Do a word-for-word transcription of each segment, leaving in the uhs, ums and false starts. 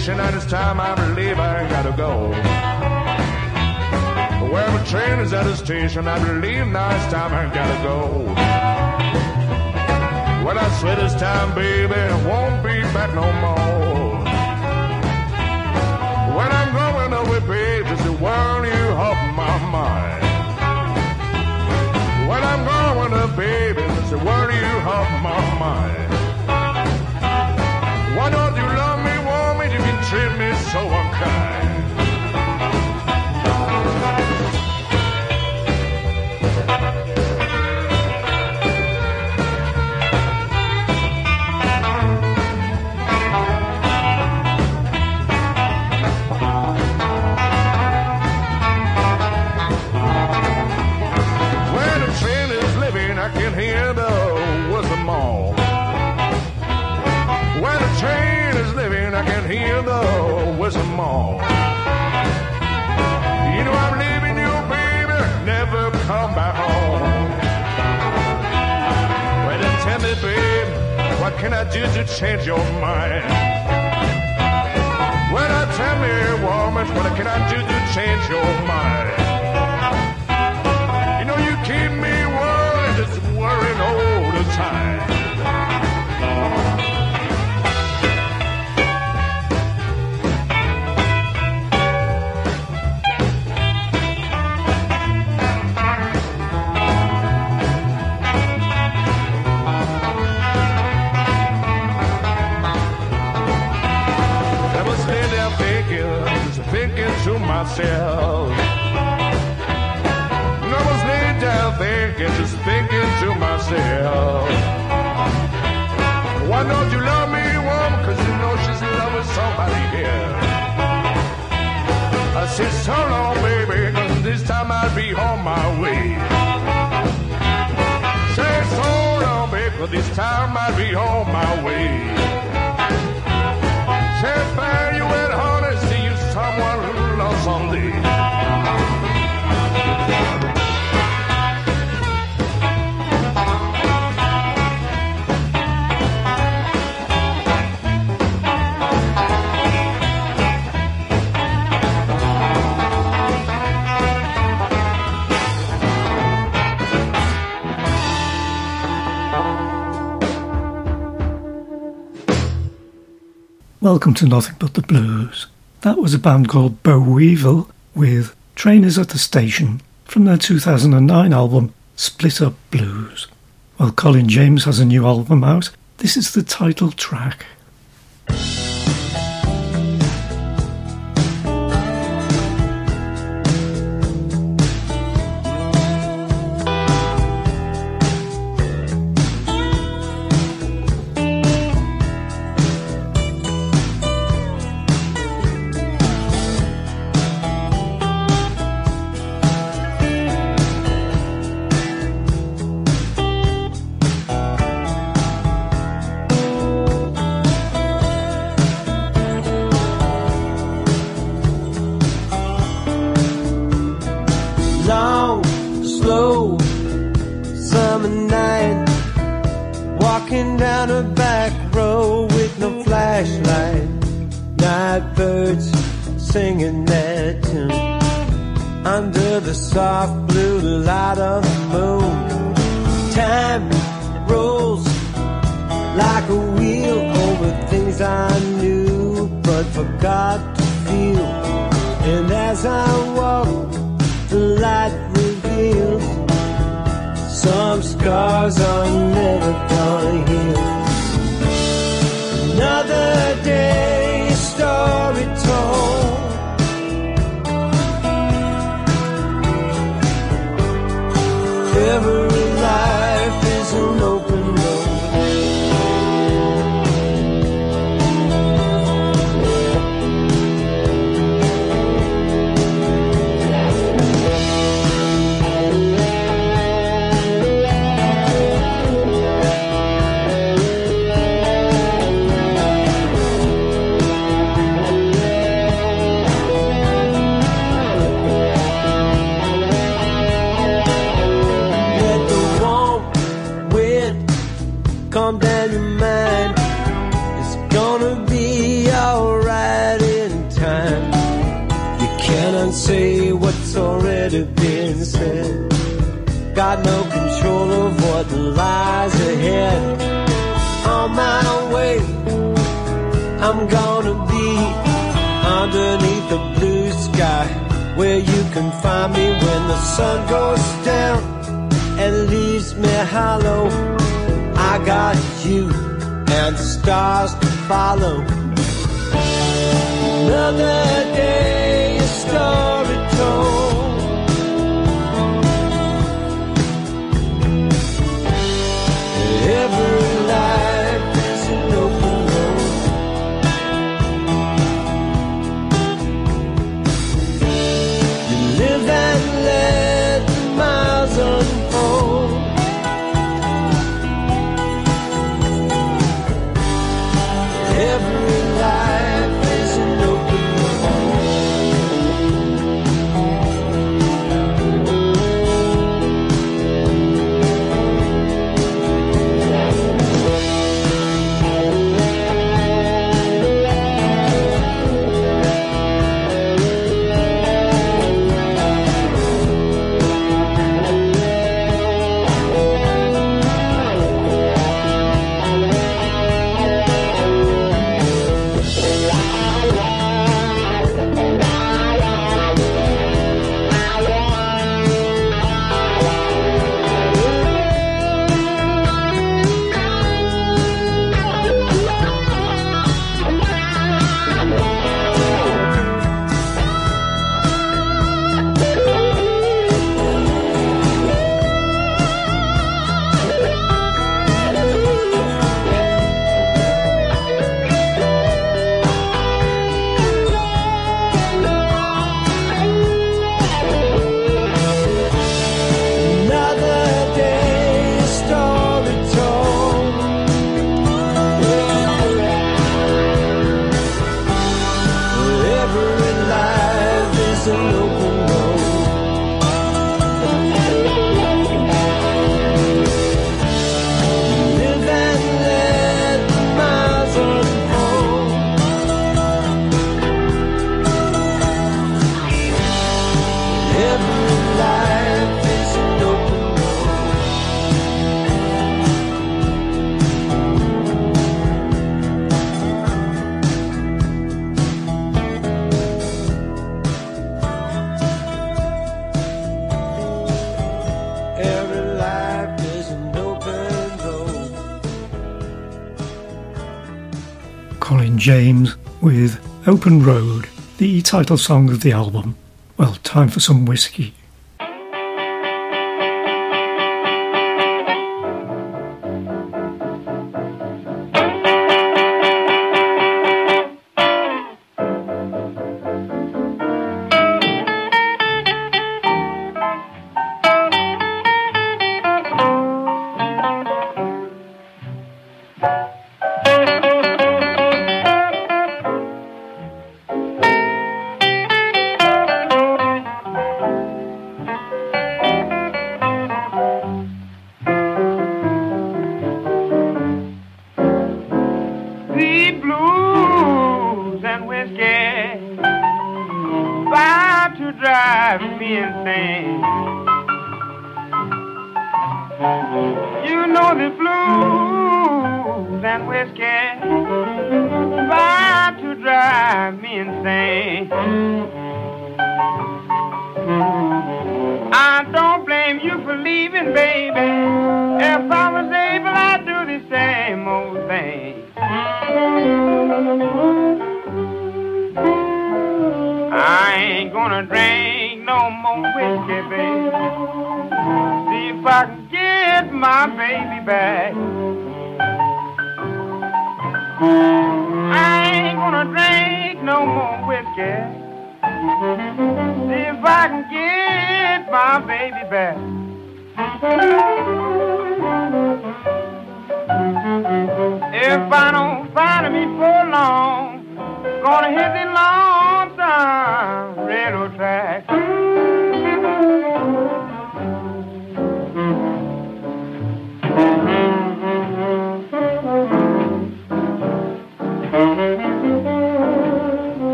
station, and it's time I believe I gotta go. Where the train is at the station, I believe now it's time I gotta go. Well, I swear this time, baby, I won't be back no more. When I'm going away, baby, it's the world you off my mind. When I'm going away, baby, it's the world you off my mind. Why don't you love me, want me, you can treat me so unkind. I can hear the whistle moan. When the train is leaving, I can hear the whistle moan. You know I'm leaving you, baby, never come back home. Well, then tell me, babe, what can I do to change your mind? Well, I tell me, woman, what can I do to change your mind? You know you keep me worried, just worrying all the time. I was sitting there thinking, just thinking to myself. Down thinking, just thinking to myself, why don't you love me, woman, cause you know she's loving somebody here. I said, so long, baby, cause this time I'll be on my way. Said, so long, baby, cause this time I'll be on my way. Said, fare you at home and see you someone who loves someday. Welcome to Nothing But the Blues. That was a band called Boll Weevil with Train Is at the Station from their two thousand nine album Split Up Blues. While Colin James has a new album out, this is the title track. calm down your mind. It's gonna be alright got no control of what lies ahead. On my way, I'm gonna be underneath the blue sky, where you can find me when the sun goes down and leaves me hollow. I got you and the stars to follow. Another day, a story told. Every life is an open road. You live and let the miles unfold. Every life is an open Colin James with Open Road, the title song of the album. Well, time for some whiskey.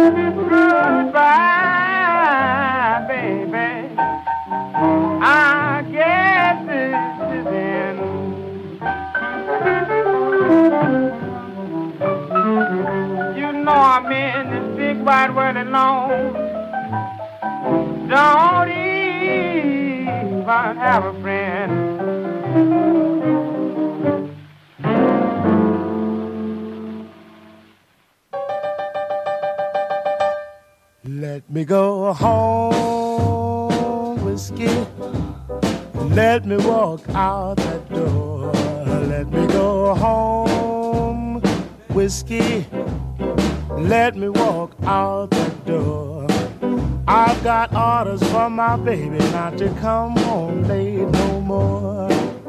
Goodbye, baby. I guess this is in. You know I'm in this big wide world alone. Don't even have a friend. Let me go home, whiskey. Let me walk out that door. Let me go home, whiskey. Let me walk out that door. I've got orders from my baby not to come home late no more.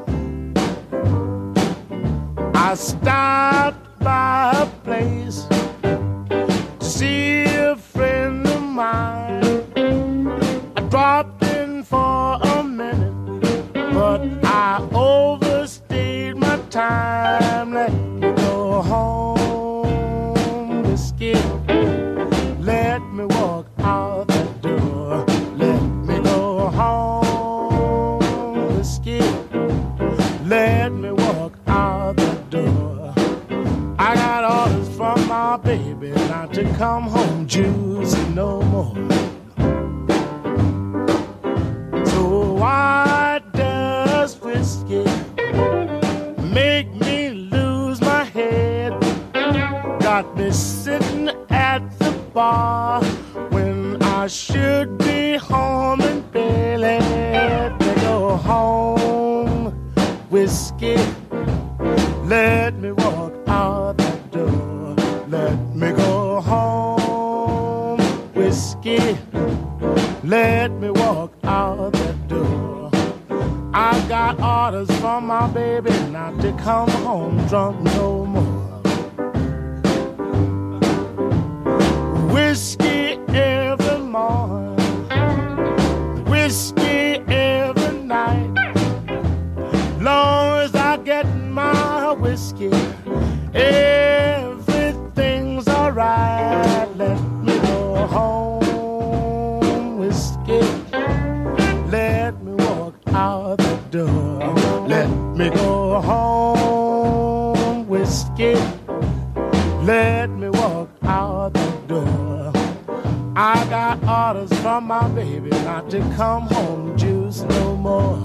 I stopped by a place to see a friend of mine. I dropped in for a minute, but I overstayed my time. Let me go home, whiskey. Let me walk out the door. Let me go home, whiskey. Let me walk out the door. I got orders from my baby not to come home juicy no more. So why does whiskey make me lose my head? Got me sitting at the bar when I should be home in bed. Let me go home, whiskey. Let me walk out the door. Let me go home, whiskey. Let me walk out the door. I got orders from my baby not to come home drunk no more. Whiskey every morning, whiskey every night. Long as I get my whiskey, everything's alright. Let me go home, whiskey. Let me walk out the door. Let me go home, whiskey. Let me walk out the door. I got orders from my baby not to come home juice no more.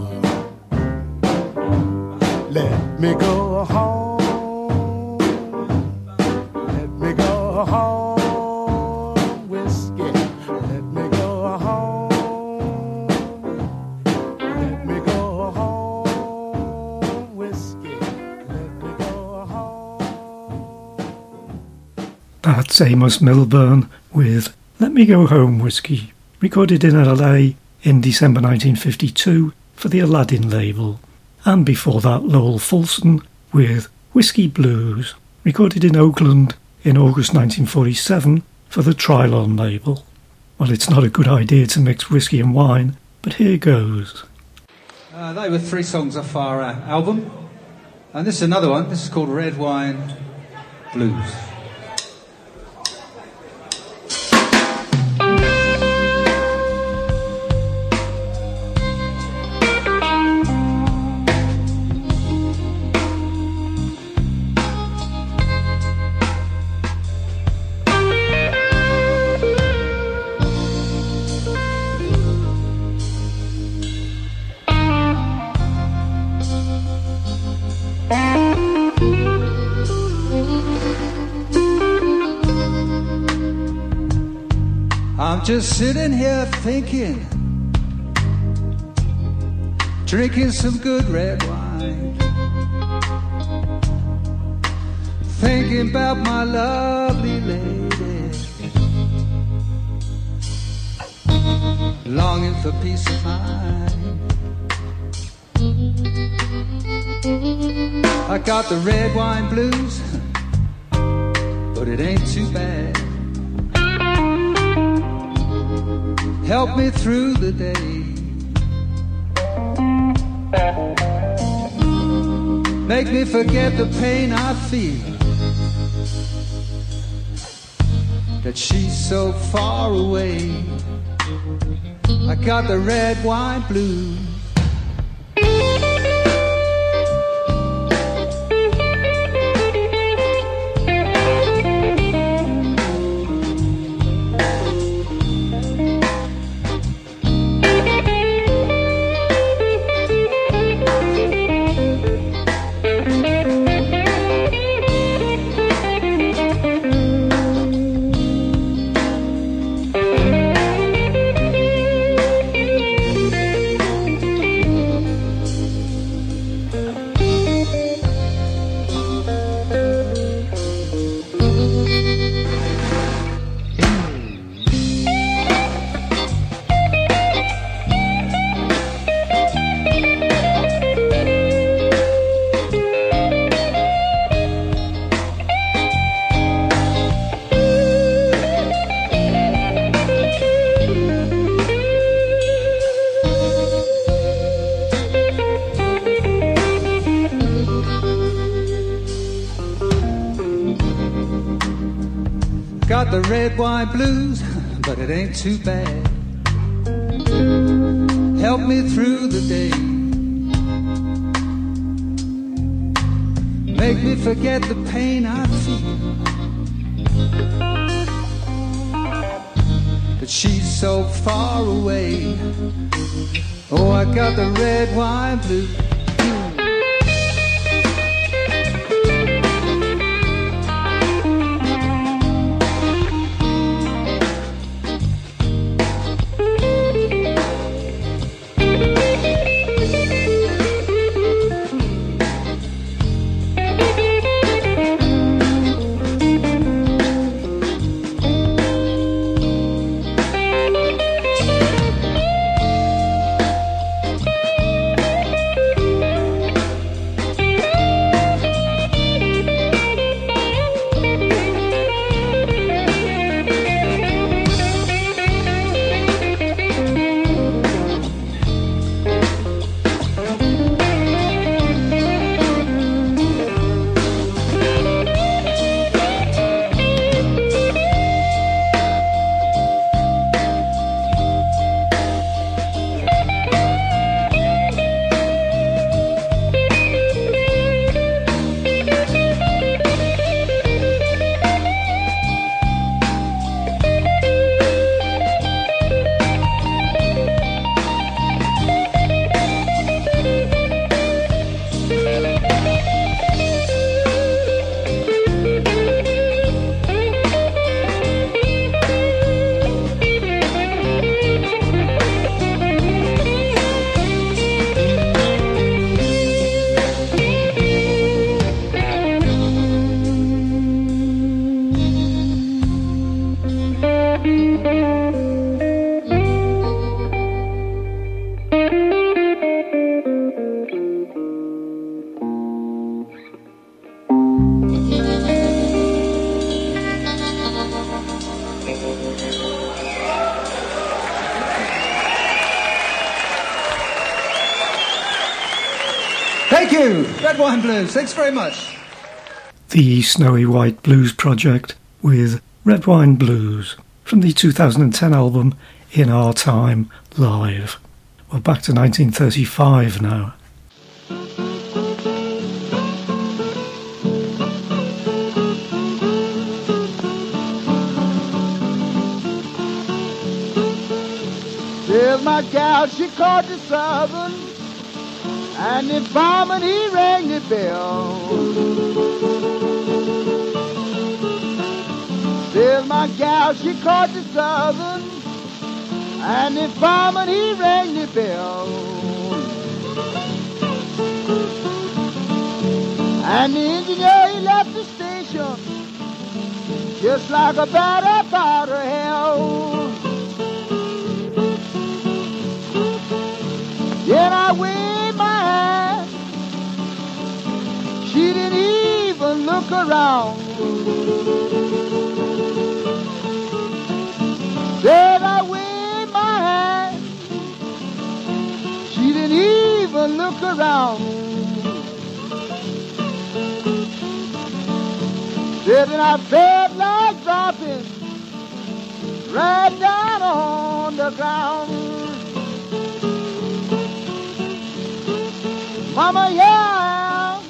Let me go home. Let me go home, whiskey. Let me go home. Let me go home, whiskey. Let me go home. That's Amos Milburn with Let Me Go Home, Whiskey, recorded in L A in December nineteen fifty-two for the Aladdin label. And before that, Lowell Fulson with Whiskey Blues, recorded in Oakland in August nineteen forty-seven for the Trilon label. Well, it's not a good idea to mix whiskey and wine, but here goes. Uh, they were three songs off our uh, album, and this is another one. This is called Red Wine Blues. I'm just sitting here thinking, drinking some good red wine, thinking about my lovely lady, longing for peace of mind. I got the red wine blues, but it ain't too bad. Help me through the day, make me forget the pain I feel. that she's so far away. I got the red wine blues. The red wine blues, but it ain't too bad. Help me through the day. Make me forget the pain I feel. But she's so far away. Oh, I got the red wine blues. Thank you, Red Wine Blues. Thanks very much. The Snowy White Blues Project with Red Wine Blues from the two thousand ten album In Our Time Live. Well, back to nineteen thirty-five now. There's my gal, she caught the southern, and the fireman, he rang the bell. There's my gal, she caught the southern, and the fireman, he rang the bell. And the engineer, he left the station just like a bat up out of hell. Then I waved my hand, she didn't even look around. Then I waved my hand, she didn't even look around. Then I felt like dropping right down on the ground. Mama, yeah,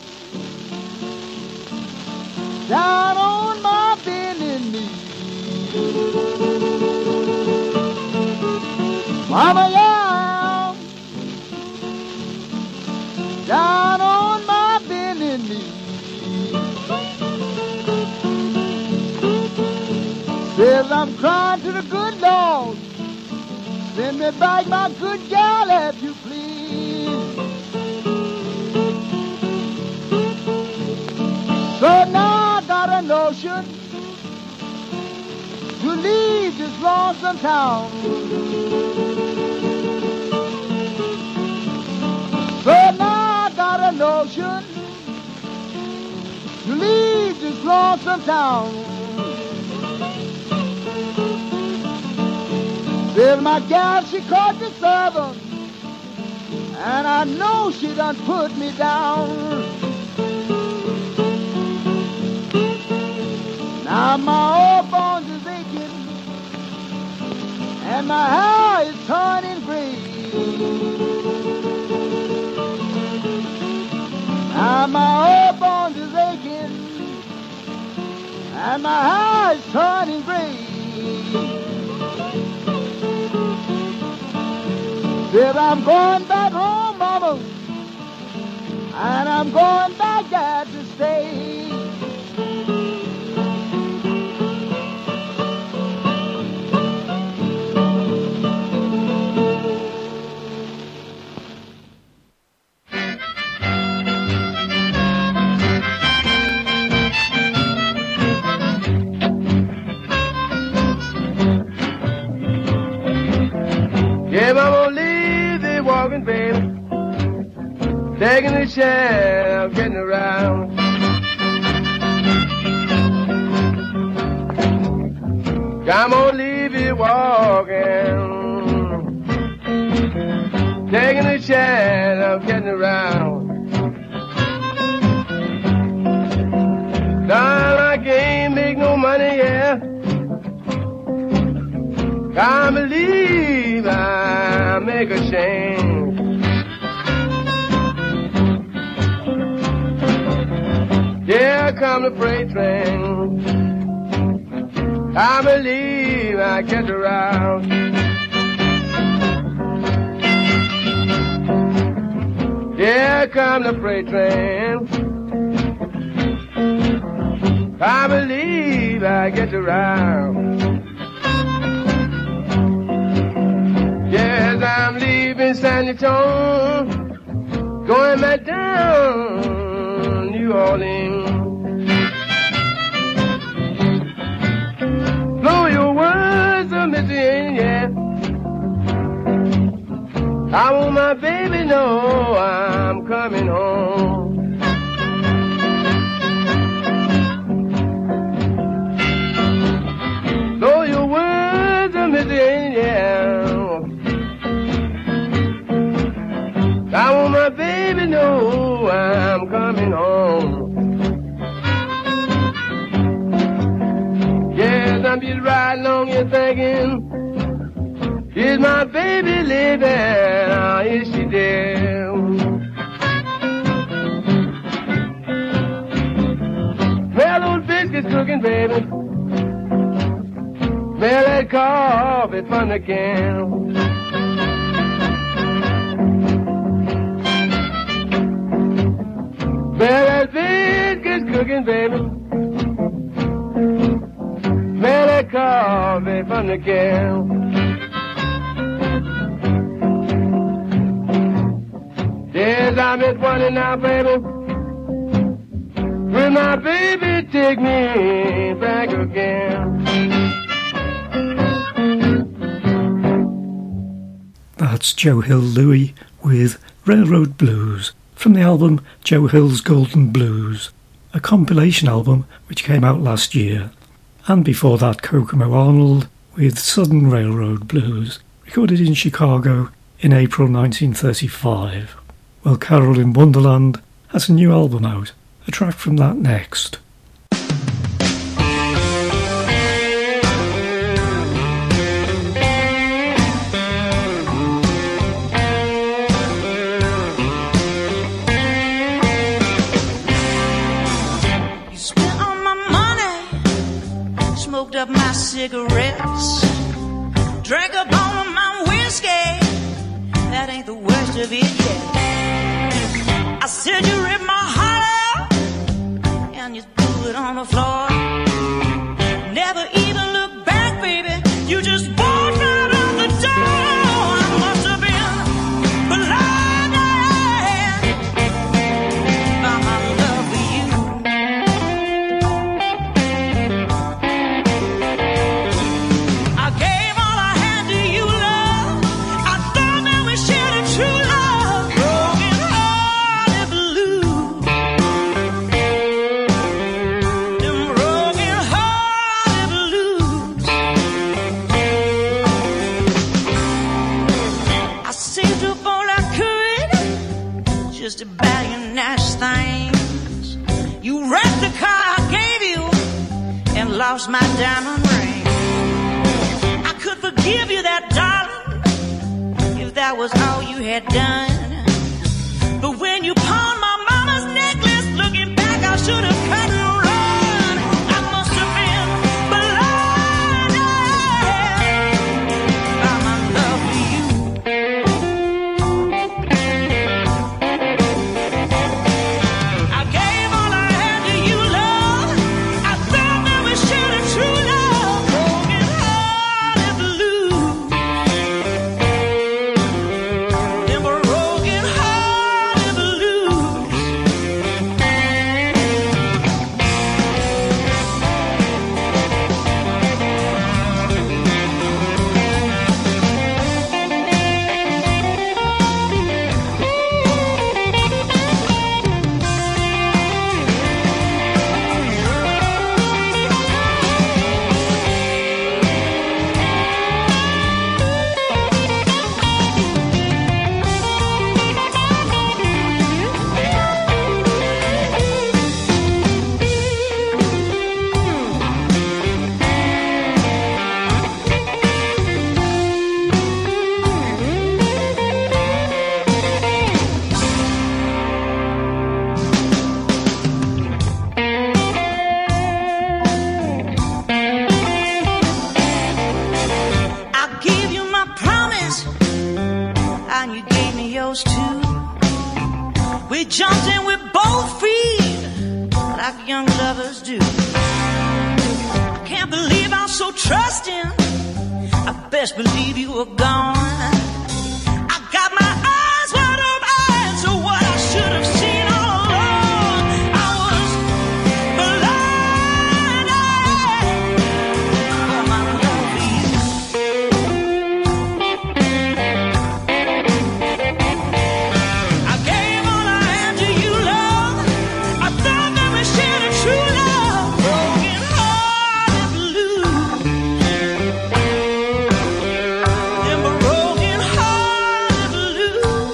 down on my bending knee. Mama, yeah, down on my bending knee. Says I'm crying to the good Lord, send me back my good gal if you please. So now I got a notion to leave this lonesome town. So now I got a notion to leave this lonesome town. Well, my gal, she caught the servant, and I know she done put me down. Now my old bones is aching, and my hair is turning gray. Now my old bones is aching, and my hair is turning gray. Said I'm going back home, mama, and I'm going back there to stay. Yeah, mama, leave the walking, baby, taking a chance, getting around. I'm gonna leave you walking, taking a chance of getting around. Darling, I can't make no money, yeah. I believe I make a change. Yeah, come the freight train. I believe I get around. Yeah, come the freight train. I believe I get around. Yes, I'm leaving San Antonio, going back down New Orleans. Blow your words of misery, yeah. I want my baby know I'm coming home. Blow your words of misery, yeah. I want my baby know I'm coming home. Yes, I'm just riding along here thinking, is my baby living? Oh, is she dead? Well, those biscuits cooking, baby. Smell that coffee from the can. Smell that biscuits cooking, baby. Smell that coffee from the can. Yes, I'm at one now, baby. Will my baby take me back again? That's Joe Hill Louie with Railroad Blues from the album Joe Hill's Golden Blues, a compilation album which came out last year. And before that, Kokomo Arnold with Southern Railroad Blues, recorded in Chicago in April nineteen thirty-five. Well, Carol in Wonderland has a new album out, a track from that next. smoked up my cigarettes, drank up all of my whiskey. That ain't the worst of it yet. I said you ripped my heart out and you threw it on the floor. Never even looked back, baby. You just walked right out the door. I must have been blinded by my love for you. I gave all I had to you, love. I thought that we shared a true love. Broken hearted blues. Them broken hearted blues. I saved up all I could just to buy you nice things. You wrecked the car I gave you and lost my diamond ring. I could forgive you that, darling, if that was all you had done. But when you pawned my mama's necklace, looking back, I should have cut and run. I must have been blinded by my love for you. I gave all I had to you, love. I thought that we shared a true love. Broken hearted blues. Them broken hearted blues. I gave you my promise, and you gave me yours too. We jumped in with both feet, like young lovers do. I can't believe I'm so trusting. I best believe you were gone. I got my eyes wide open to what I should have seen all along. I was blinded by my love for you. I gave all I had to you, love. I thought that we shared a true love. Broken hearted blues. Them broken hearted blues.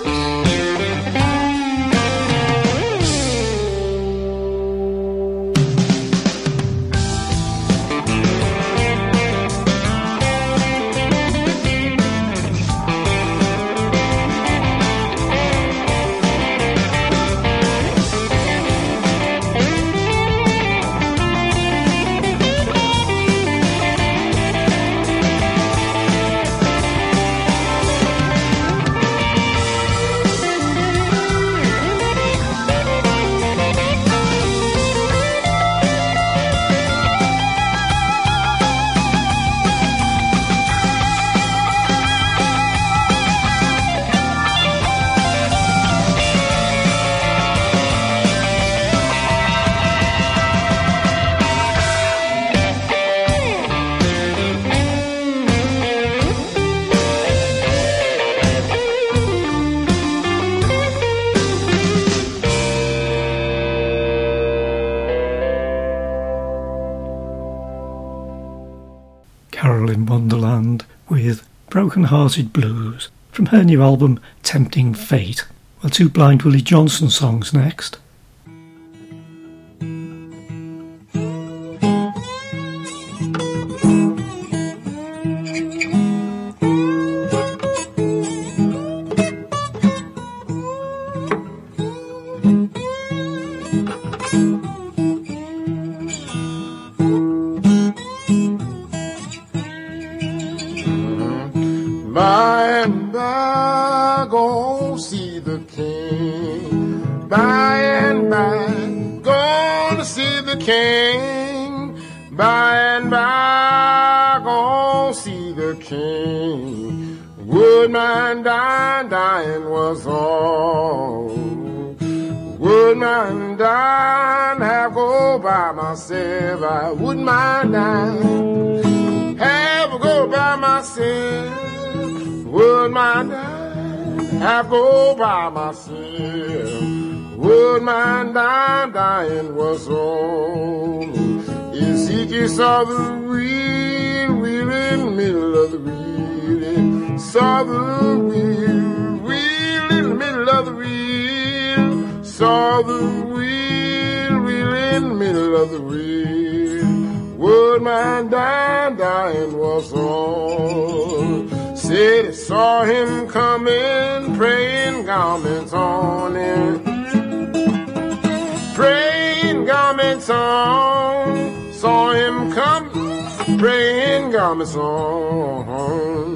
Carol in Wonderland with Broken Hearted Blues from her new album Tempting Fate. Well, two Blind Willie Johnson songs next. gonna see the king. By and by, gonna see the king. By and by, gonna see the king. Woodman dying, dying was all. Woodman dying, have go by myself. I wouldn't mind dying, have go by myself. Would my dime have go by myself? Would my dime dying was old? Ezekiel saw the wheel, wheel in the middle of the wheel. Saw the wheel, wheel in the middle of the wheel. Saw the wheel, wheel in the middle of the wheel. Would my dime dying was old? Said he saw him coming, praying garments on him. Praying garments on. Saw him come, praying garments on.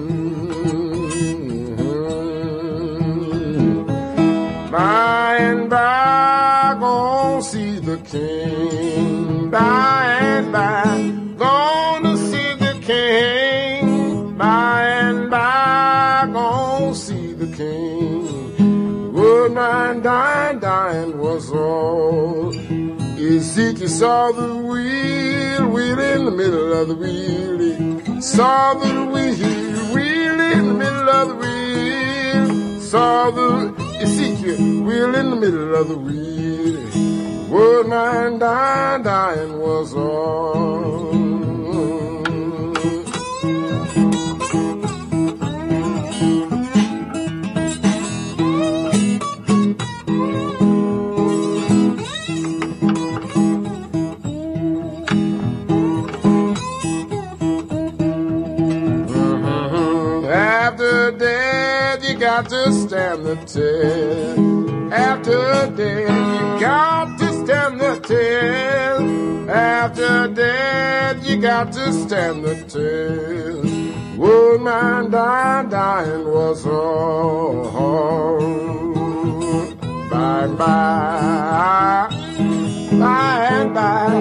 By and by, gonna see the king. By and by, gonna see the king. By and by, gonna see the king. Woodman dying, dying was all. Ezekiel saw the wheel, wheel in the middle of the wheel. He saw the wheel, wheel in the middle of the wheel. Saw the Ezekiel, wheel in the middle of the wheel. Woodman dying, dying was all. After death, you got to stand the test. After death, you got to stand the test. After death, you got to stand the test. Woodman dying, dying was all. By and by, by and by.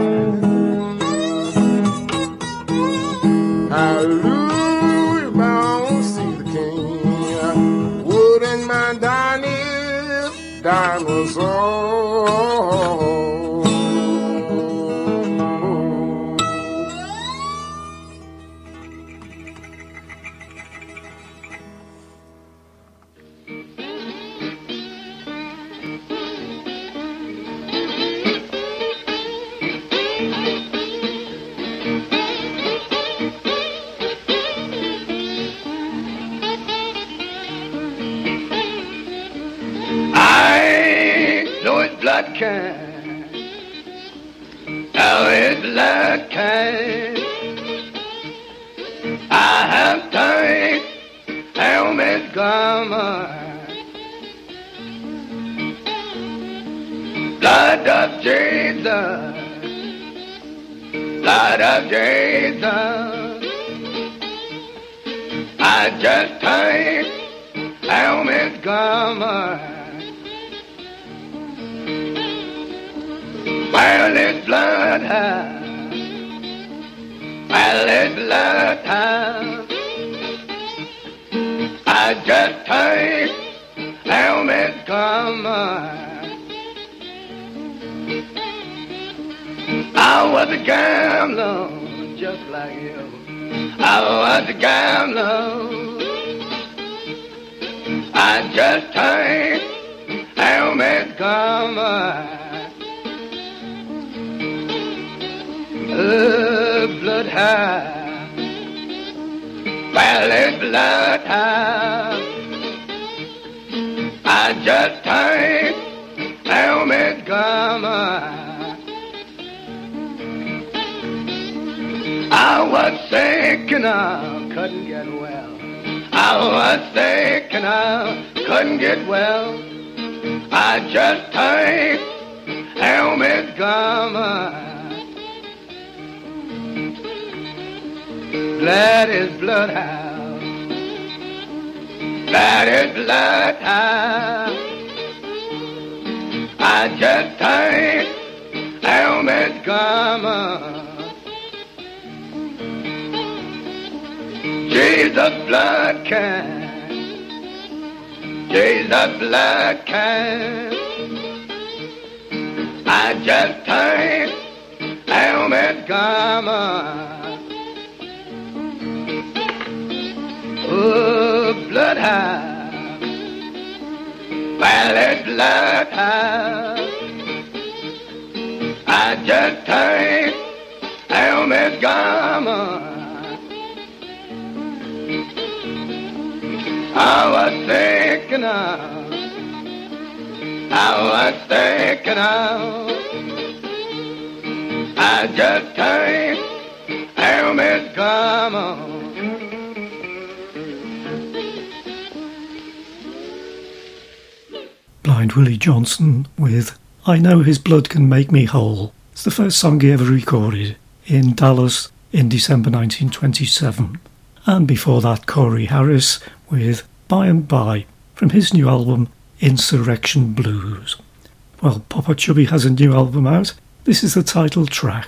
Hallelujah, bound see the king. Wood and my dying is, dying was all. Blood can, now it's blood can. I have tied helmet garment, blood of Jesus, blood of Jesus. I just tied helmet garment. Well, it's bloodhound. Well, it's bloodhound. I just take helmet garment. I was a gambler, just like you. I was a gambler. I just take helmet garment. Uh, bloodhound, well, it's bloodhound. I just take helmet garment. I was sick and I couldn't get well. I was sick and I couldn't get well. I just take helmet garment. Blood is bloodhound. That is bloodhound. I just turned Helmet Gummer. Jesus blood can. Jesus blood can. I just turned Helmet Gummer. Oh, bloodhound, well, it's bloodhound. I just turned Helmet Gummer. I was thinking of, I was thinking of, I just turned Helmet Gummer. Blind Willie Johnson with I Know His Blood Can Make Me Whole. It's the first song he ever recorded in Dallas in December nineteen twenty-seven. And before that, Corey Harris with By and By from his new album Insurrection Blues. Well, Papa Chubby has a new album out. This is the title track.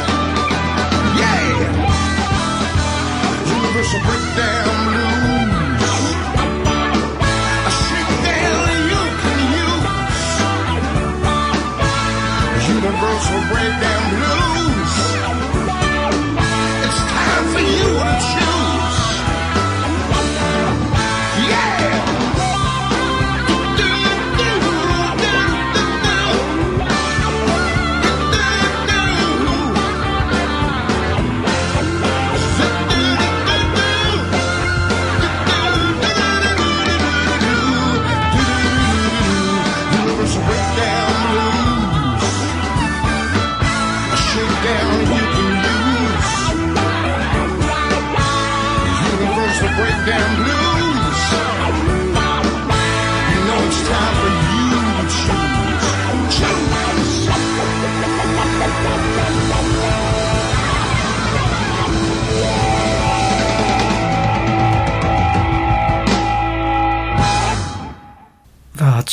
Breakdown blues.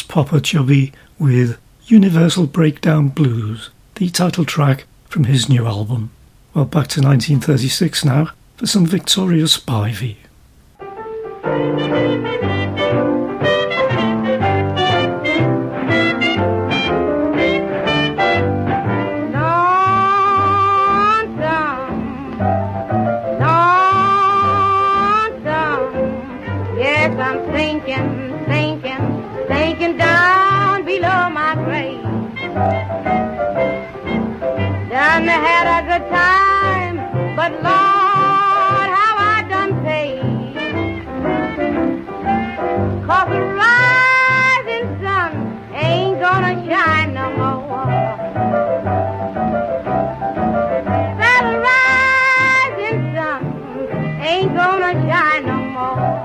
Papa Chubby with Universal Breakdown Blues, the title track from his new album. Well, back to nineteen thirty-six now for some Victoria Spivey. Done had a good time, but Lord, how I done paid. 'Cause the rising sun ain't gonna shine no more. That rising sun ain't gonna shine no more.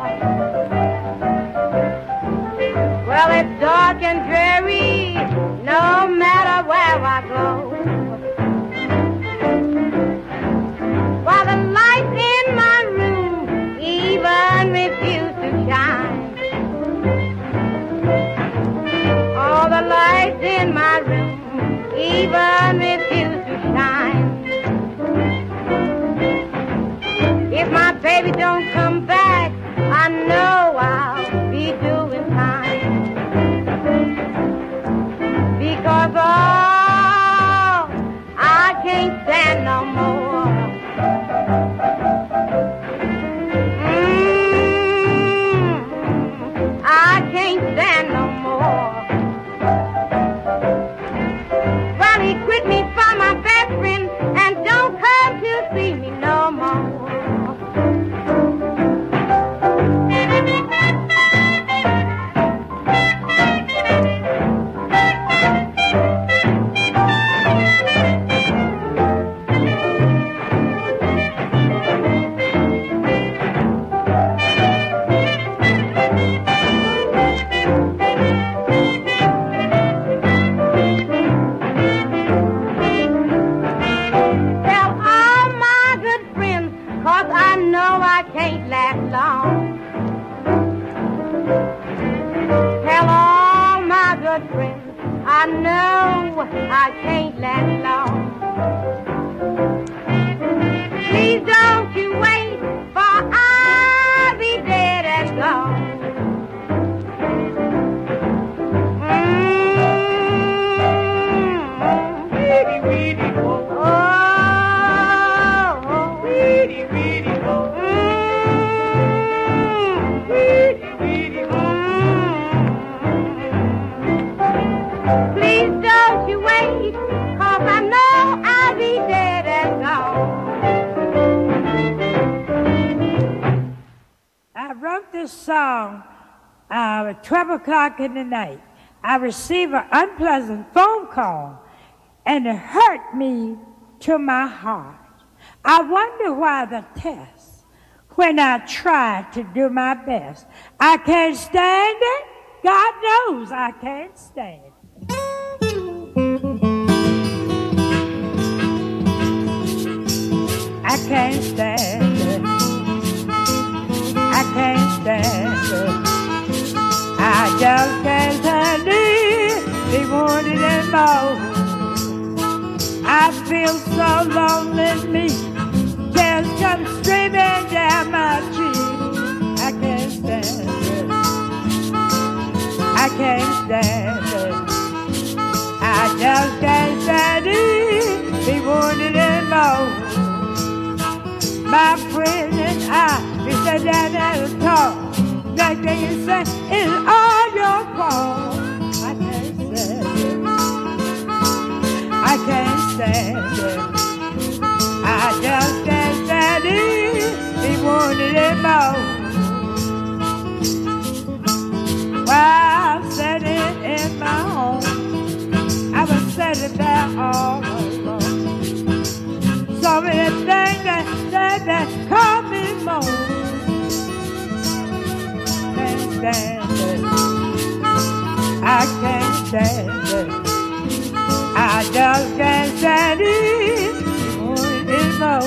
Well, it's dark and dreary, no matter where I go. While the lights in my room even refuse to shine. All the lights in my room even refuse to shine. If my baby don't come back, I know I'll be doing fine. Because oh, I can't stand no more. Mm, I can't stand no more. Well, he quit me for my best friend and don't come to see me no more. I know I can't last long. Please don't you wait, for I'll be dead and gone. Mm-hmm. Weedy, weedy, oh, oh, weedy, weedy, oh, mm-hmm. Weedy, weedy, oh. Please don't you wait, 'cause I know I'll be dead and gone. I wrote this song uh, at twelve o'clock in the night. I received an unpleasant phone call, and it hurt me to my heart. I wonder why the test, when I try to do my best. I can't stand it. God knows I can't stand it. I can't stand it. I can't stand it. I just can't stand it. They want it anymore. I feel so lonely, me tears come streaming down my cheek. I can't stand it. I can't stand it. I just can't stand it. They want it anymore. My friend and I, we sat down and talk. Next thing you say, it's all your fault. I can't stand it. I can't stand it. I just can't stand it. He wanted it more. While I'm sitting in my home, I was sitting there all alone. So many things that that, that call me more. Can't stand it. I can't stand it. I just can't stand it. Want it more.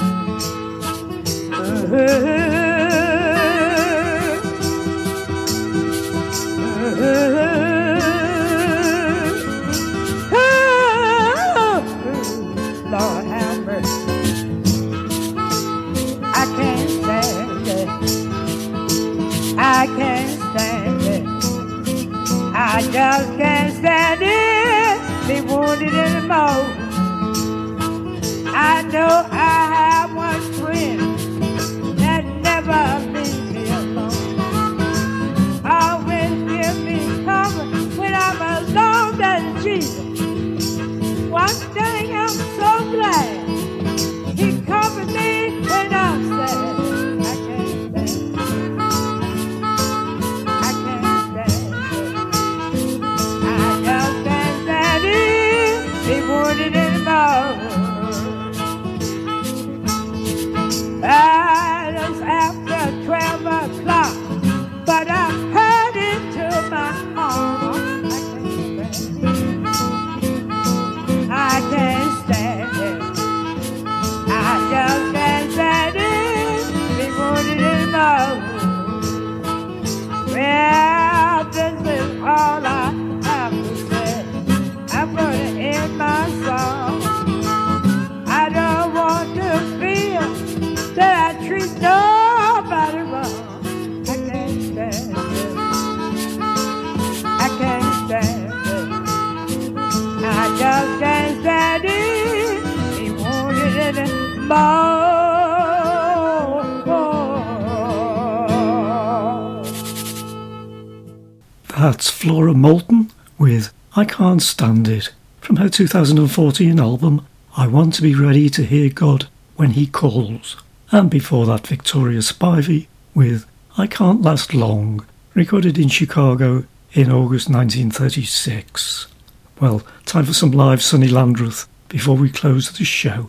Uh-huh. Uh-huh. it anymore. I know I have one friend that never leaves me alone. Always give me cover when I'm alone, that's Jesus. One thing I'm so glad, He covered me when I'm sad. I can't stand it. I can't stand it. I just can't stand it. He wanted it more. It's after twelve o'clock, but I'm headed to my home. I can't stand it. I just can't stand it. He wanted it more. Well, this is all I have to say. I'm gonna end my song. I don't want to feel that I treat nobody wrong. I can't stand it. I can't stand it. I just can't stand it. He wanted it more. That's Flora Moulton with I Can't Stand It from her two thousand fourteen album I Want to Be Ready to Hear God When He Calls. And before that, Victoria Spivey with I Can't Last Long, recorded in Chicago in August nineteen thirty-six. Well, time for some live Sonny Landreth before we close the show.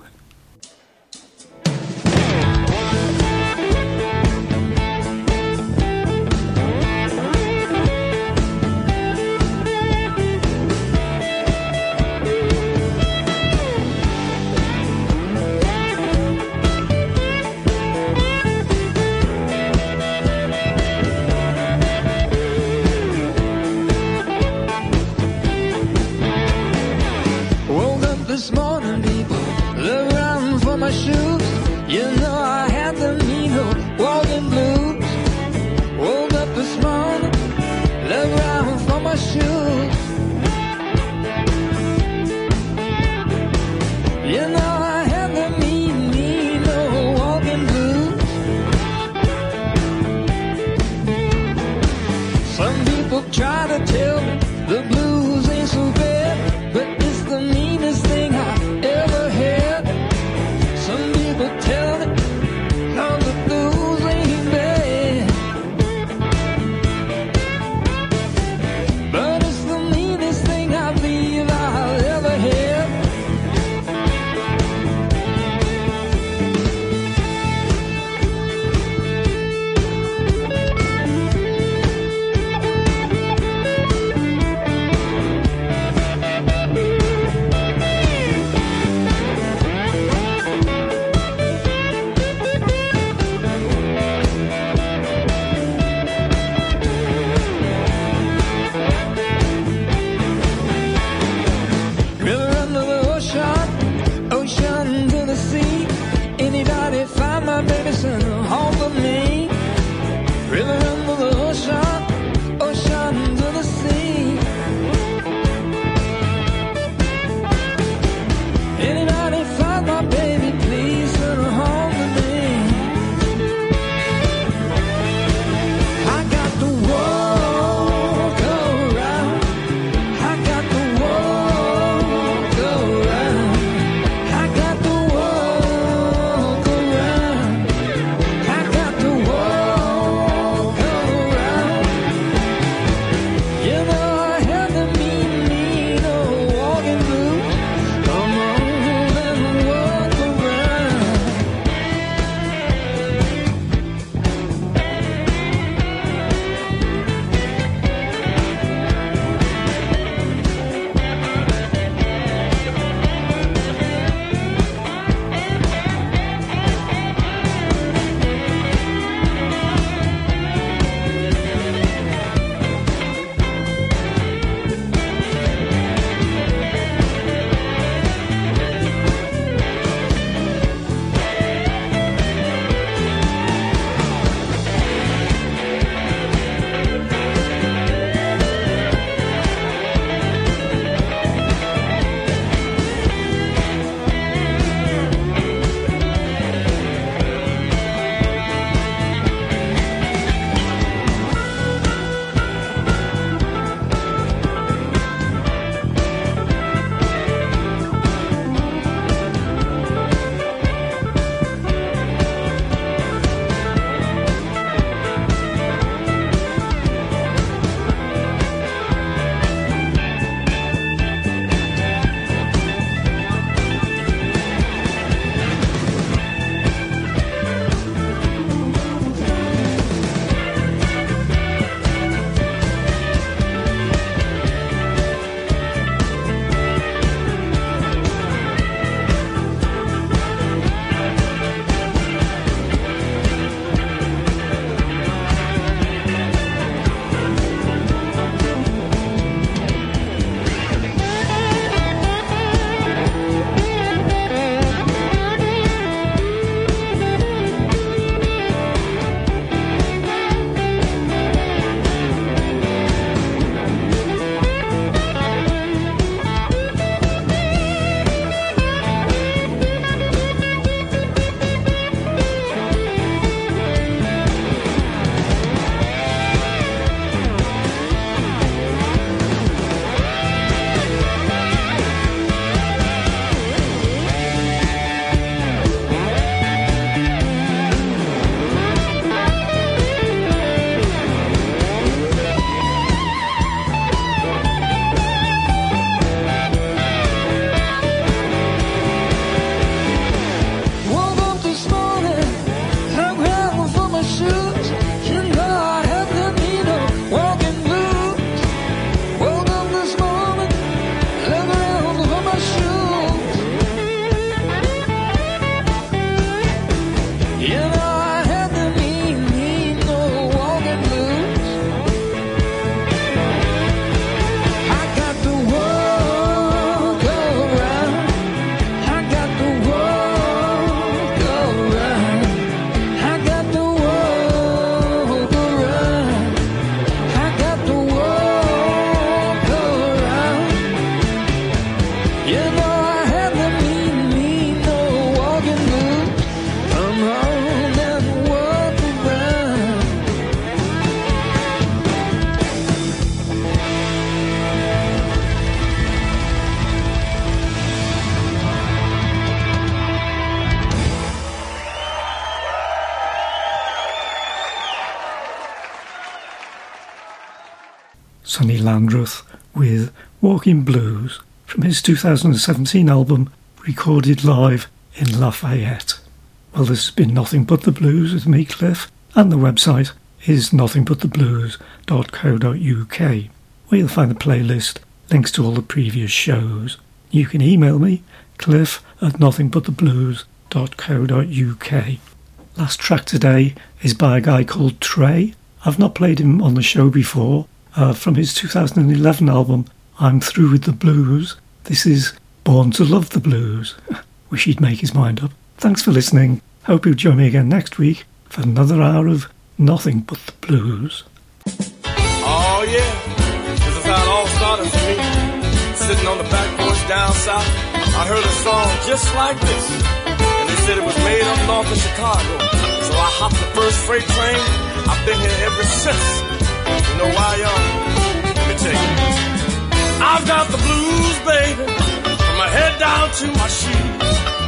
Sonny Landreth with Walking Blues from his two thousand seventeen album recorded live in Lafayette. Well, this has been Nothing But the Blues with me, Cliff, and the website is nothing but the blues dot co dot uk, where you'll find the playlist, links to all the previous shows. You can email me, cliff at nothing but the blues dot co dot uk. Last track today is by a guy called Trey. I've not played him on the show before. Uh, from his two thousand eleven album, I'm Through With the Blues. This is Born to Love the Blues. Wish he'd make his mind up. Thanks for listening. Hope you'll join me again next week for another hour of Nothing But the Blues. Oh yeah, this is how it all started for me. Sitting on the back porch down south, I heard a song just like this, and they said it was made up north of Chicago. So I hopped the first freight train. I've been here ever since. You know why, y'all? Let me tell you. I've got the blues, baby, from my head down to my shoes.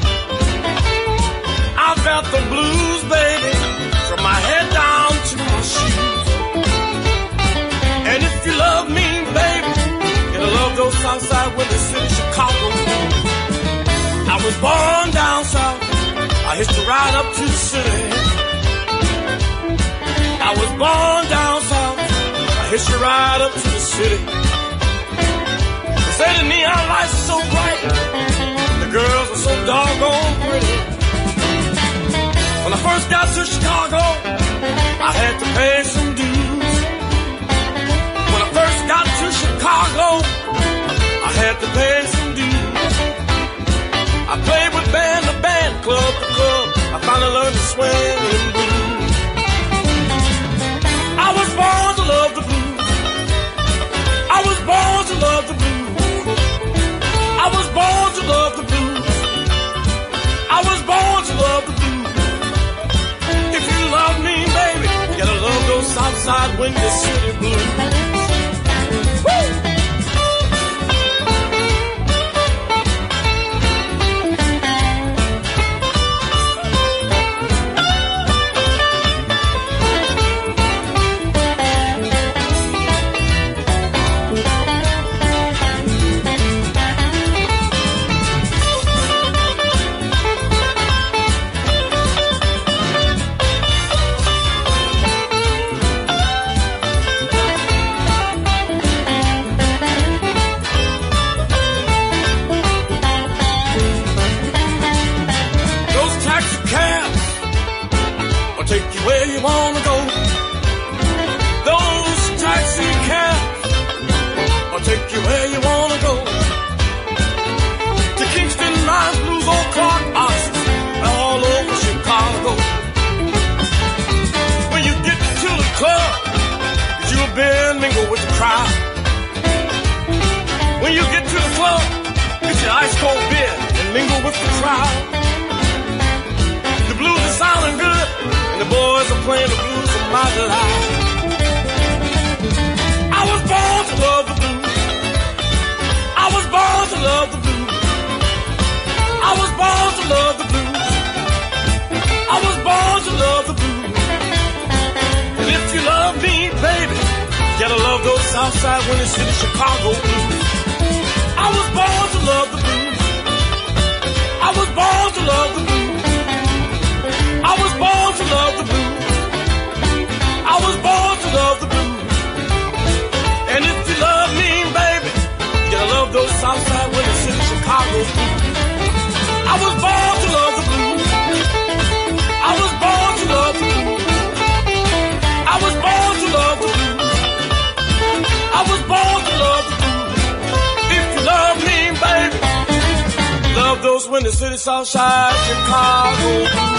I've got the blues, baby, from my head down to my shoes. And if you love me, baby, you'll love those Southside Windy City, Chicago. I was born down south. I hitched a ride up to the city. I was born down south. I hitched a ride up to the city. They say the neon lights are so bright, the girls are so doggone pretty. When I first got to Chicago, I had to pay some dues. When I first got to Chicago, I had to pay some dues. I played with band to band, club to club. I finally learned to swing and blues. I was born to love the blues. I was born to love the blues. I was born to love the blues. I was born to love the blues. If you love me, baby, you gotta love those Southside Windy City blues. Woo! When you get to the club, get your ice cold beer and mingle with the crowd. The blues are sounding good, and the boys are playing the blues of my life. I was born to love the blues. I was born to love the blues. I was born to love the blues. I was born to love the blues. And if you love me, baby, you gotta love those Southside Windy City, Chicago blues. I was born to love the blues. I was born to love the blues. I was born to love the blues. I was born to love the blues. And if you love me, baby, you gotta love those Southside Windy City, Chicago blues. I was born to love the blues. I was born to love the blues. I was born to love the blues. I was born to love the blues. If you love me, baby, love those Windy City, Southside, Chicago blues.